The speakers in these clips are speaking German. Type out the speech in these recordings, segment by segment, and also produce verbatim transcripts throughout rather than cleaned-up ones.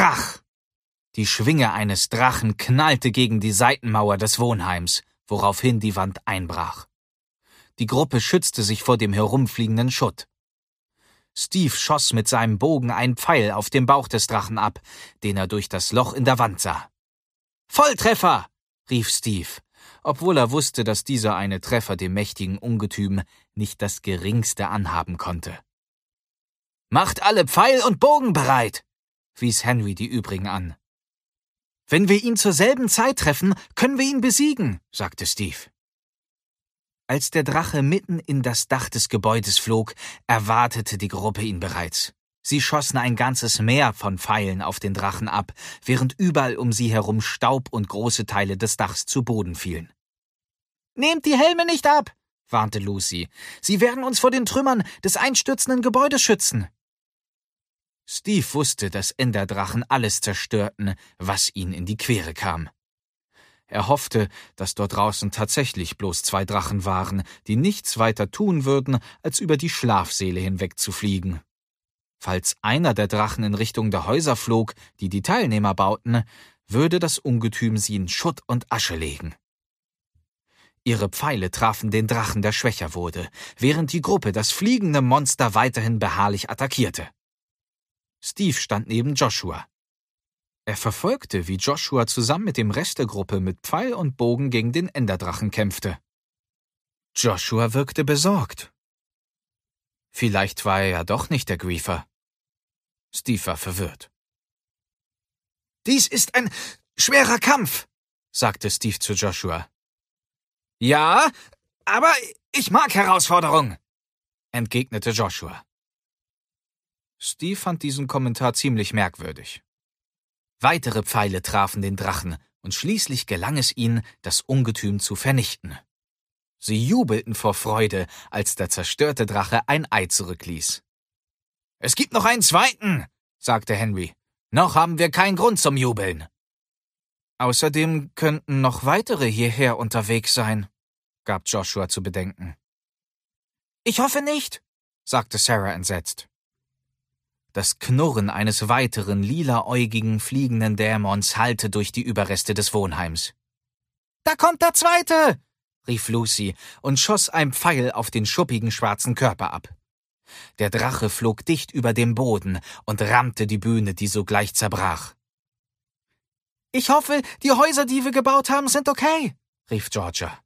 Krach! Die Schwinge eines Drachen knallte gegen die Seitenmauer des Wohnheims, woraufhin die Wand einbrach. Die Gruppe schützte sich vor dem herumfliegenden Schutt. Steve schoss mit seinem Bogen einen Pfeil auf den Bauch des Drachen ab, den er durch das Loch in der Wand sah. »Volltreffer!« rief Steve, obwohl er wusste, dass dieser eine Treffer dem mächtigen Ungetüm nicht das geringste anhaben konnte. »Macht alle Pfeil und Bogen bereit«, wies Henry die übrigen an. »Wenn wir ihn zur selben Zeit treffen, können wir ihn besiegen«, sagte Steve. Als der Drache mitten in das Dach des Gebäudes flog, erwartete die Gruppe ihn bereits. Sie schossen ein ganzes Meer von Pfeilen auf den Drachen ab, während überall um sie herum Staub und große Teile des Dachs zu Boden fielen. »Nehmt die Helme nicht ab«, warnte Lucy. »Sie werden uns vor den Trümmern des einstürzenden Gebäudes schützen.« Steve wusste, dass Enderdrachen alles zerstörten, was ihnen in die Quere kam. Er hoffte, dass dort draußen tatsächlich bloß zwei Drachen waren, die nichts weiter tun würden, als über die Schlafsäle hinwegzufliegen. Falls einer der Drachen in Richtung der Häuser flog, die die Teilnehmer bauten, würde das Ungetüm sie in Schutt und Asche legen. Ihre Pfeile trafen den Drachen, der schwächer wurde, während die Gruppe das fliegende Monster weiterhin beharrlich attackierte. Steve stand neben Joshua. Er verfolgte, wie Joshua zusammen mit dem Rest der Gruppe mit Pfeil und Bogen gegen den Enderdrachen kämpfte. Joshua wirkte besorgt. Vielleicht war er ja doch nicht der Griefer. Steve war verwirrt. »Dies ist ein schwerer Kampf«, sagte Steve zu Joshua. »Ja, aber ich mag Herausforderungen«, entgegnete Joshua. Steve fand diesen Kommentar ziemlich merkwürdig. Weitere Pfeile trafen den Drachen, und schließlich gelang es ihnen, das Ungetüm zu vernichten. Sie jubelten vor Freude, als der zerstörte Drache ein Ei zurückließ. »Es gibt noch einen zweiten«, sagte Henry. »Noch haben wir keinen Grund zum Jubeln.« »Außerdem könnten noch weitere hierher unterwegs sein«, gab Joshua zu bedenken. »Ich hoffe nicht«, sagte Sarah entsetzt. Das Knurren eines weiteren lilaäugigen fliegenden Dämons hallte durch die Überreste des Wohnheims. »Da kommt der Zweite«, rief Lucy und schoss ein Pfeil auf den schuppigen schwarzen Körper ab. Der Drache flog dicht über dem Boden und rammte die Bühne, die sogleich zerbrach. »Ich hoffe, die Häuser, die wir gebaut haben, sind okay«, rief Georgia.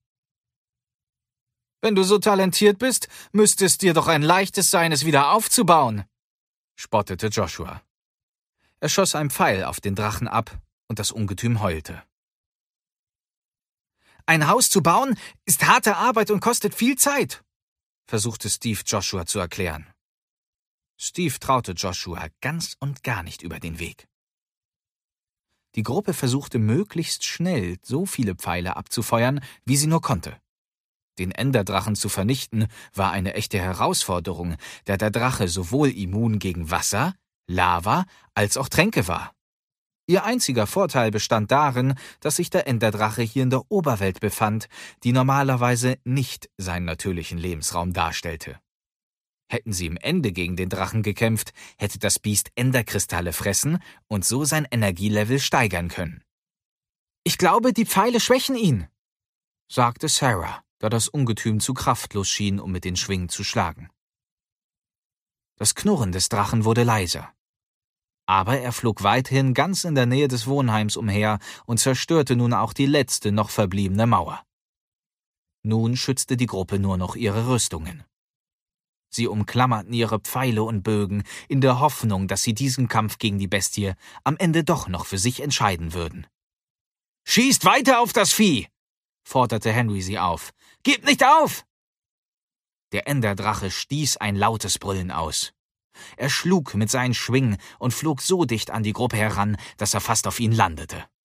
»Wenn du so talentiert bist, müsste es dir doch ein leichtes sein, es wieder aufzubauen«, spottete Joshua. Er schoss ein Pfeil auf den Drachen ab, und das Ungetüm heulte. »Ein Haus zu bauen ist harte Arbeit und kostet viel Zeit«, versuchte Steve Joshua zu erklären. Steve traute Joshua ganz und gar nicht über den Weg. Die Gruppe versuchte möglichst schnell so viele Pfeile abzufeuern, wie sie nur konnte. Den Enderdrachen zu vernichten, war eine echte Herausforderung, da der Drache sowohl immun gegen Wasser, Lava als auch Tränke war. Ihr einziger Vorteil bestand darin, dass sich der Enderdrache hier in der Oberwelt befand, die normalerweise nicht seinen natürlichen Lebensraum darstellte. Hätten sie im Ende gegen den Drachen gekämpft, hätte das Biest Enderkristalle fressen und so sein Energielevel steigern können. »Ich glaube, die Pfeile schwächen ihn«, sagte Sarah, da das Ungetüm zu kraftlos schien, um mit den Schwingen zu schlagen. Das Knurren des Drachen wurde leiser. Aber er flog weithin ganz in der Nähe des Wohnheims umher und zerstörte nun auch die letzte noch verbliebene Mauer. Nun schützte die Gruppe nur noch ihre Rüstungen. Sie umklammerten ihre Pfeile und Bögen in der Hoffnung, dass sie diesen Kampf gegen die Bestie am Ende doch noch für sich entscheiden würden. »Schießt weiter auf das Vieh«, forderte Henry sie auf. »Gebt nicht auf!« Der Enderdrache stieß ein lautes Brüllen aus. Er schlug mit seinen Schwingen und flog so dicht an die Gruppe heran, dass er fast auf ihn landete.